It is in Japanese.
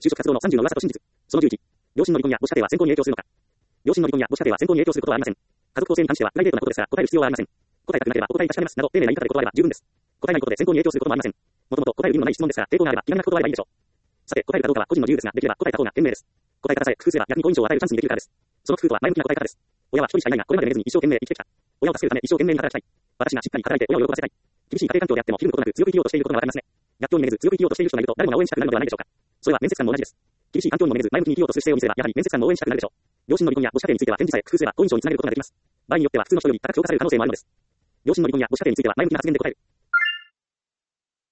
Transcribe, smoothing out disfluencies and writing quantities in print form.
就職活動の30の噂と真実。その11。両親の離婚や母子家庭は選考に影響するのか。両親の離婚や母子家庭は選考に影響することはありません。家族構成に関してはプライベートなことですから答える必要はありません。答えたくなければお答えいたしかねますなど丁寧な言い方で断れば十分です。答えないことで選考に影響することもありません。もともと答える意味のない質問ですから、抵抗があれば気がなく断ればいいでしょう。さて、答えるかどうかは個人の自由ですが、できれば答えた方が賢明です。答え方さえ工夫すれば逆に好印象を与えるチャンスにできるからです。その工夫とは前向きな答え方です。親は一人しかいないが、これまで寝ずに一生懸命生きてきた。親を助けるため一生懸命に働きたい。私がしっかり働いて親を喜ばせたい。厳しい家庭環境であってもひるむことなく強く生きようとしていることがわかりますね。逆境に寝ず強く生きようとしている人がいると誰もが応援したくなるのではないでしょうか。それは面接官も同じです。厳しい環境にも寝ず前向きに生きようとする姿勢を見せればやはり面接官も応援したくなるでしょう。両親の離婚や母子家庭については返事さえ工夫すれば好印象につなげることができます。場合によっては普通の人より高く評価される可能性もあるのです。両親の離婚や母子家庭については前向きな発言で答える。